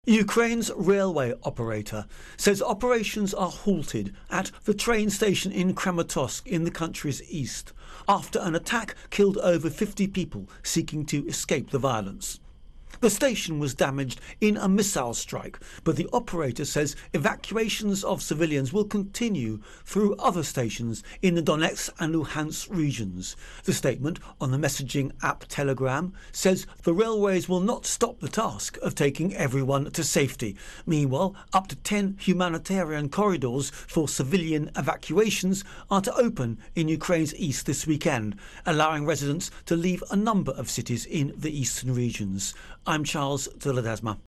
Ukraine's railway operator says operations are halted at the train station in Kramatorsk in the country's east after an attack killed over 50 people seeking to escape the violence. The station was damaged in a missile strike, but the operator says evacuations of civilians will continue through other stations in the Donetsk and Luhansk regions. The statement on the messaging app Telegram says the railways will not stop the task of taking everyone to safety. Meanwhile, up to 10 humanitarian corridors for civilian evacuations are to open in Ukraine's east this weekend, allowing residents to leave a number of cities in the eastern regions. I'm Charles de Ledesma.